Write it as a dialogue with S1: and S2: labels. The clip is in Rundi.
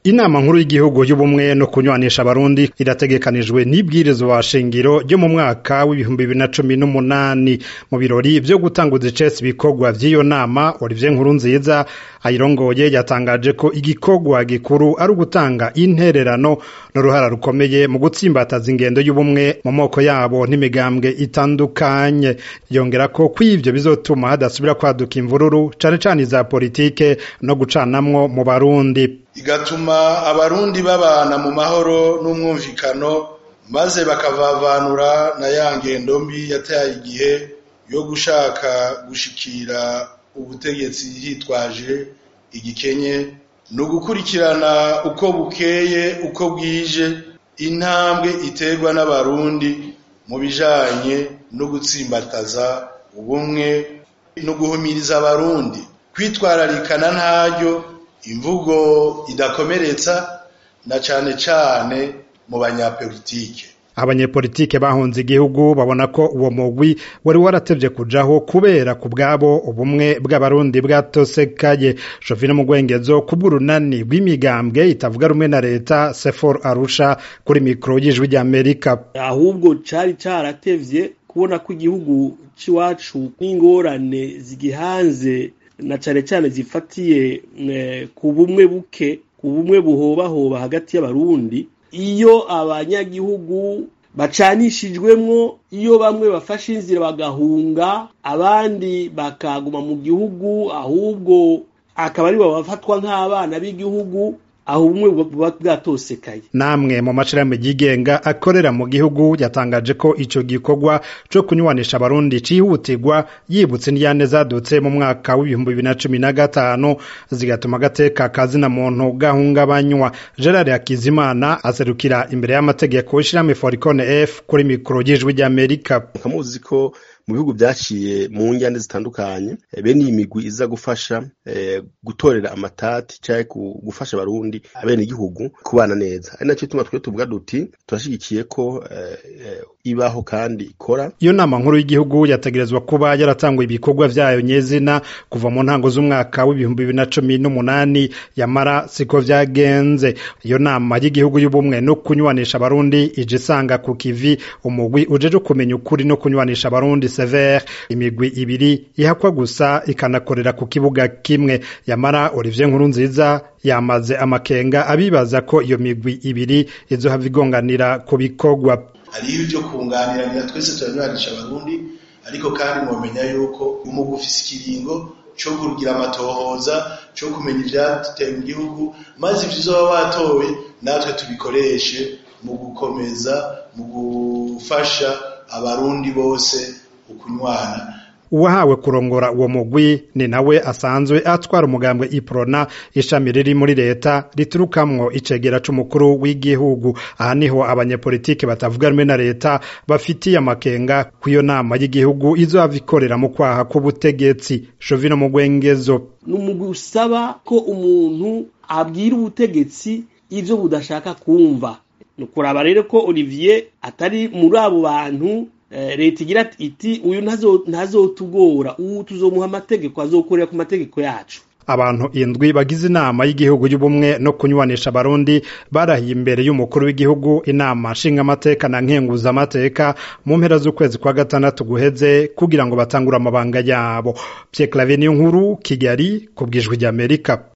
S1: Inama nkuru y'igihugu y'ubumwe no kunywanisha abarundi irategekanijwe n'ibwirizwa shingiro ryo mu mwaka w'ibihumbi 2018 mu birori vyo gutanguza icese ibikorwa vy'iyo nama. Olivier Nkurunziza ayirongoye yatangaje ko igikorwa gikuru ari ugutanga intererano n'uruhara rukomeye mu gutsimbataza ingendo y'ubumwe mu moko yabo n'imigambwe itandukanye. Yongera ko kw'ivyo bizotuma hadasubira kwaduka imvururu cane cane za politike no gucanamwo mu Barundi,
S2: igatuma abarundi babana mu mahoro n'umwumvikano, maze bakavavanura na ya ngendo mbi yataye igihe yo gushaka gushikira ubutegetsi hitwaje igikenye, no gukurikirana uko bukeye uko bwije intambwe iterwa n'abarundi mu bijanye no gutsimbataza ubumwe no guhumiriza abarundi kwitwararikana ntaryo imvugo idakomeretsa na cane cane mu banyapolitike.
S1: Abanyepolitike bahunze igihugu babona ko uwo mugwi wari waratevye kujaho kubera kubwabo ubumwe bw'abarundi bwatosekaye. Jovino Mugwengezo kubw'urunani rw'imigambwe itavuga rumwe na leta Sefor Arusha kuri mikro y'ijwi ry'Amerika.
S3: Ahubwo cari caratevye kubona ko igihugu ciwacu n'ingorane zigihanze na cane cane zifatiye ku bumwe buke, ku bumwe buhobahoba hagati y'abarundi. Iyo abanyagihugu bacanishijwemwo, iyo bamwe bafashe inzira bagahunga abandi bakaguma mu gihugu, ahubwo akaba ari bo bafatwa nk'abana b'igihugu, aho ubumwe buba bwatosekaye.
S1: Namwe mu mashirahamwe yigenga akorera mu gihugu yatangaje ko ico gikorwa co kunywanisha abarundi cihutirwa, yibutse n'iyane zadutse mu mwaka w'ibihumbi 2015 zigatuma gateka kazina muntu gahungabanywa. Gerard Hakizimana aserukira imbere y'amategeko ishirahamwe Foricone F kuri mikro y'ijwi ry'Amerika.
S4: Kamuzi ko mu bihugu byaciye mu njyane zitandukanye bene iyi migwi iza gufasha gutorera amatati cyangwa gufasha abarundi abene igihugu kubana neza. Ari nacyo tuma twe tuvuga duti turashigikiye ko ibaho kandi ikora.
S1: Iyo nama nkuru y'igihugu yategerezwa kuba yaratangwa ibikorwa vyayo nyezina kuva mu ntango z'umwaka w'ibihumbi 2018, yamara siko vyagenze. Iyo nama y'igihugu y'ubumwe no kunywanisha abarundi ije isanga ku kivi umugwi ujeje kumenya ukuri no kunywanisha abarundi Sever, imigwi ibiri ihakwa gusa ikanakorera ku kibuga kimwe. Yamara Olivier Nkurunziza yamaze amakenga abibaza ko iyo migwi ibiri izohava igonganira ku bikorwa.
S2: Hariho ibyo kunganira twese turanywanisha abarundi, ariko kandi mwomenya yuko umugwi ufise ikiringo cyo kugira amatohoza, cyo kumenya ivyateye mu gihugu, maze ivyo uzoba watowe natwe tubikoreshe mu gukomeza mu gufasha abarundi bose ukunywana.
S1: Uwahawe kurongora uwo mugwi ni nawe asanzwe atwara umugambwe Iprona, ishami riri muri leta riturukamwo icegera c'umukuru w'igihugu. Aha niho abanyepolitike batavuga rumwe na leta bafitiye amakenga kw'iyo nama y'igihugu izohava ikorera mu kwaha k'ubutegetsi. Jovino Mugwengezo:
S3: n'umugwi usaba ko umuntu abwira ubutegetsi ivyo budashaka kumva. Nukuraba rero ko Olivier atari muri abo bantu leta igira iti uyu ntazotugora, ubu tuzomuha amategeko azokorera ku mategeko yacu.
S1: Abantu indwi bagize inama y'igihugu y'ubumwe no kunywanisha abarundi barahiye imbere y'umukuru w'igihugu inama nshinga amateka na nkenguza amateka mu mpera z'ukwezi kwa gatandatu guheze kugira ngo batangure amabanga yabo. Pierre Claver Niyonkuru, Kigali, kubw'ijwi ry'Amerika.